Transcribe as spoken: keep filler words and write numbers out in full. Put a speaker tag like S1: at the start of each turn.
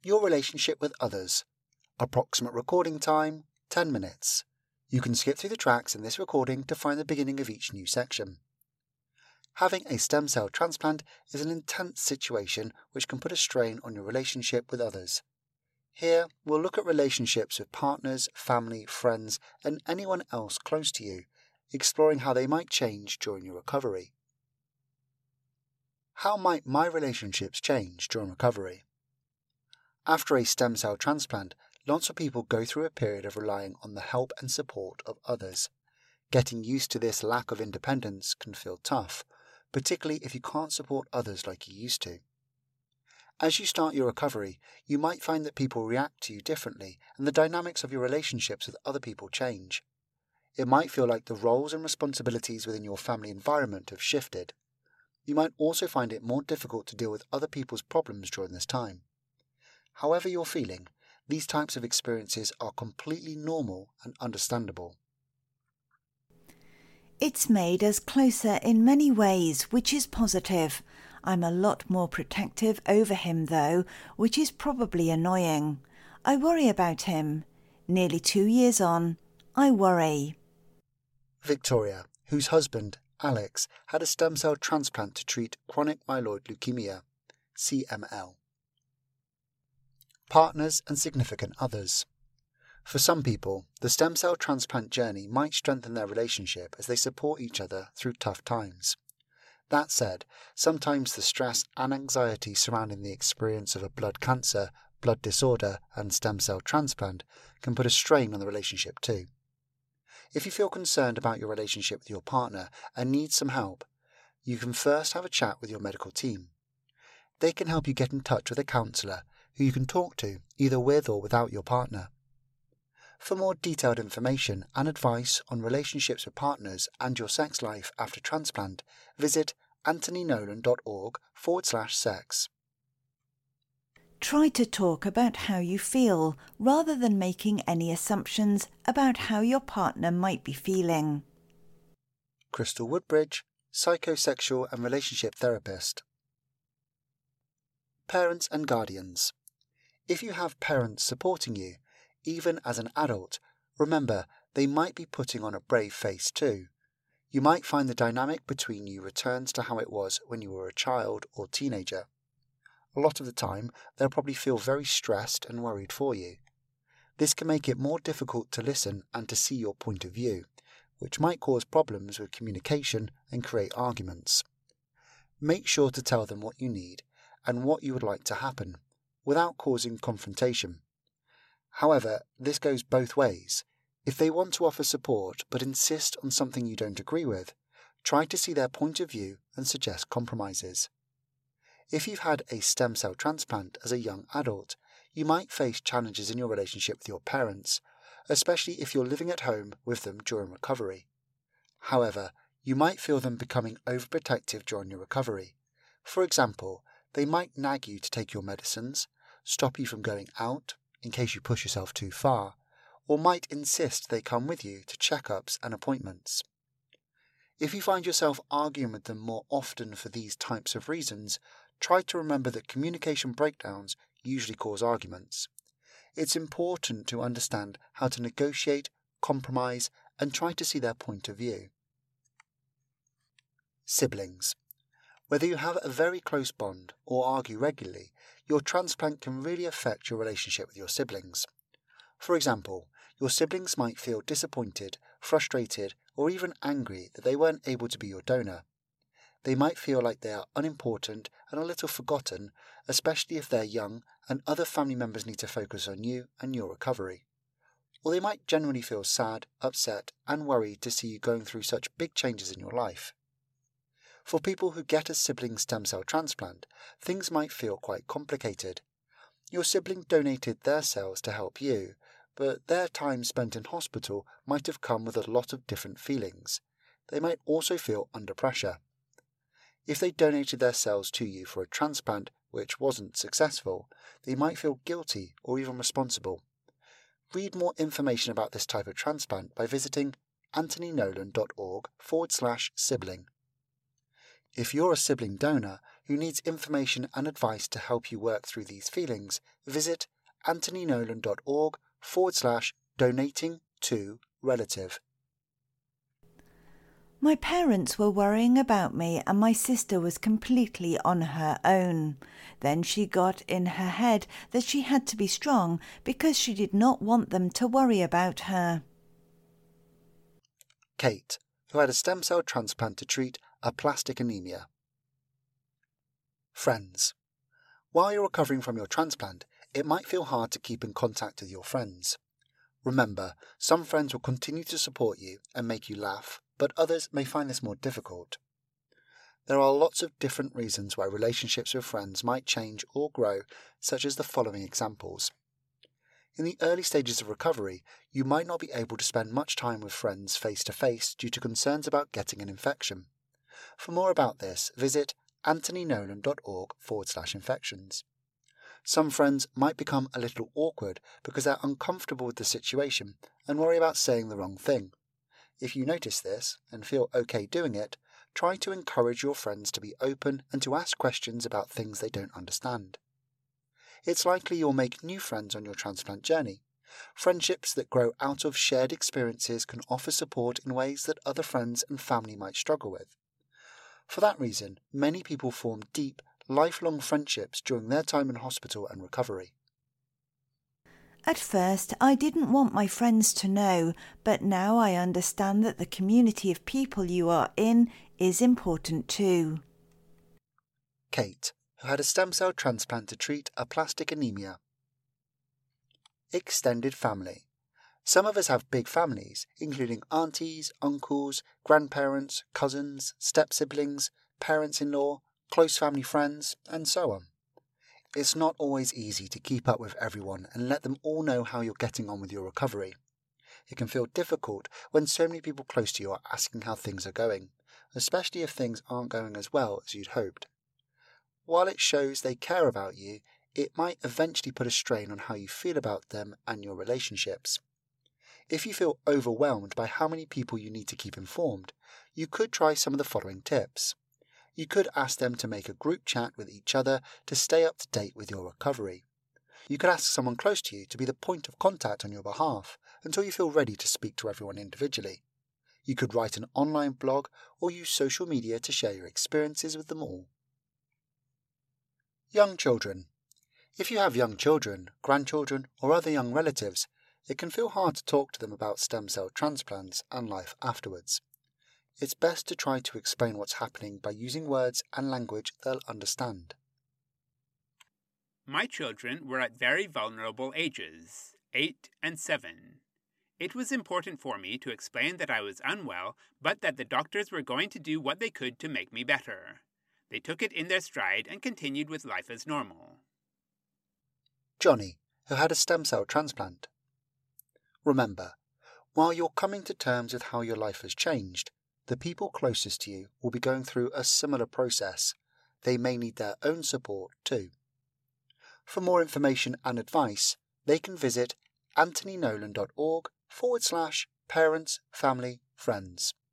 S1: Your relationship with others. Approximate recording time, ten minutes. You can skip through the tracks in this recording to find the beginning of each new section. Having a stem cell transplant is an intense situation which can put a strain on your relationship with others. Here, we'll look at relationships with partners, family, friends, and anyone else close to you, exploring how they might change during your recovery. How might my relationships change during recovery? After a stem cell transplant, lots of people go through a period of relying on the help and support of others. Getting used to this lack of independence can feel tough, particularly if you can't support others like you used to. As you start your recovery, you might find that people react to you differently and the dynamics of your relationships with other people change. It might feel like the roles and responsibilities within your family environment have shifted. You might also find it more difficult to deal with other people's problems during this time. However you're feeling, these types of experiences are completely normal and understandable.
S2: It's made us closer in many ways, which is positive. I'm a lot more protective over him though, which is probably annoying. I worry about him. Nearly two years on, I worry.
S1: Victoria, whose husband, Alex, had a stem cell transplant to treat chronic myeloid leukemia, C M L. Partners and significant others. For some people, the stem cell transplant journey might strengthen their relationship as they support each other through tough times. That said, sometimes the stress and anxiety surrounding the experience of a blood cancer, blood disorder, and stem cell transplant can put a strain on the relationship too. If you feel concerned about your relationship with your partner and need some help, you can first have a chat with your medical team. They can help you get in touch with a counsellor who you can talk to either with or without your partner. For more detailed information and advice on relationships with partners and your sex life after transplant, visit antonynolan.org forward slash sex.
S2: Try to talk about how you feel rather than making any assumptions about how your partner might be feeling.
S1: Crystal Woodbridge, psychosexual and relationship therapist. Parents and guardians. If you have parents supporting you, even as an adult, remember they might be putting on a brave face too. You might find the dynamic between you returns to how it was when you were a child or teenager. A lot of the time, they'll probably feel very stressed and worried for you. This can make it more difficult to listen and to see your point of view, which might cause problems with communication and create arguments. Make sure to tell them what you need and what you would like to happen, without causing confrontation. However, this goes both ways. If they want to offer support but insist on something you don't agree with, try to see their point of view and suggest compromises. If you've had a stem cell transplant as a young adult, you might face challenges in your relationship with your parents, especially if you're living at home with them during recovery. However, you might feel them becoming overprotective during your recovery. For example, they might nag you to take your medicines, stop you from going out, in case you push yourself too far, or might insist they come with you to checkups and appointments. If you find yourself arguing with them more often for these types of reasons, try to remember that communication breakdowns usually cause arguments. It's important to understand how to negotiate, compromise, and try to see their point of view. Siblings. Whether you have a very close bond or argue regularly, your transplant can really affect your relationship with your siblings. For example, your siblings might feel disappointed, frustrated, or even angry that they weren't able to be your donor. They might feel like they are unimportant and a little forgotten, especially if they're young and other family members need to focus on you and your recovery. Or they might generally feel sad, upset, and worried to see you going through such big changes in your life. For people who get a sibling stem cell transplant, things might feel quite complicated. Your sibling donated their cells to help you, but their time spent in hospital might have come with a lot of different feelings. They might also feel under pressure. If they donated their cells to you for a transplant which wasn't successful, they might feel guilty or even responsible. Read more information about this type of transplant by visiting antonynolan.org forward slash sibling. If you're a sibling donor, who needs information and advice to help you work through these feelings, visit antonynolan.org forward slash donating to relative.
S2: My parents were worrying about me and my sister was completely on her own. Then she got in her head that she had to be strong because she did not want them to worry about her.
S1: Kate, who had a stem cell transplant to treat aplastic anemia. Friends. While you're recovering from your transplant, it might feel hard to keep in contact with your friends. Remember, some friends will continue to support you and make you laugh, but others may find this more difficult. There are lots of different reasons why relationships with friends might change or grow, such as the following examples. In the early stages of recovery, you might not be able to spend much time with friends face-to-face due to concerns about getting an infection. For more about this, visit antonynolan.org forward slash infections. Some friends might become a little awkward because they're uncomfortable with the situation and worry about saying the wrong thing. If you notice this and feel okay doing it, try to encourage your friends to be open and to ask questions about things they don't understand. It's likely you'll make new friends on your transplant journey. Friendships that grow out of shared experiences can offer support in ways that other friends and family might struggle with. For that reason, many people form deep, lifelong friendships during their time in hospital and recovery.
S2: At first, I didn't want my friends to know, but now I understand that the community of people you are in is important too.
S1: Kate, who had a stem cell transplant to treat aplastic anemia. Extended family. Some of us have big families, including aunties, uncles, grandparents, cousins, step-siblings, parents-in-law, close family friends, and so on. It's not always easy to keep up with everyone and let them all know how you're getting on with your recovery. It can feel difficult when so many people close to you are asking how things are going, especially if things aren't going as well as you'd hoped. While it shows they care about you, it might eventually put a strain on how you feel about them and your relationships. If you feel overwhelmed by how many people you need to keep informed, you could try some of the following tips. You could ask them to make a group chat with each other to stay up to date with your recovery. You could ask someone close to you to be the point of contact on your behalf until you feel ready to speak to everyone individually. You could write an online blog or use social media to share your experiences with them all. Young children. If you have young children, grandchildren, or other young relatives, it can feel hard to talk to them about stem cell transplants and life afterwards. It's best to try to explain what's happening by using words and language they'll understand.
S3: My children were at very vulnerable ages, eight and seven. It was important for me to explain that I was unwell, but that the doctors were going to do what they could to make me better. They took it in their stride and continued with life as normal.
S1: Johnny, who had a stem cell transplant. Remember, while you're coming to terms with how your life has changed, the people closest to you will be going through a similar process. They may need their own support too. For more information and advice, they can visit antonynolan.org forward slash parents, family, friends.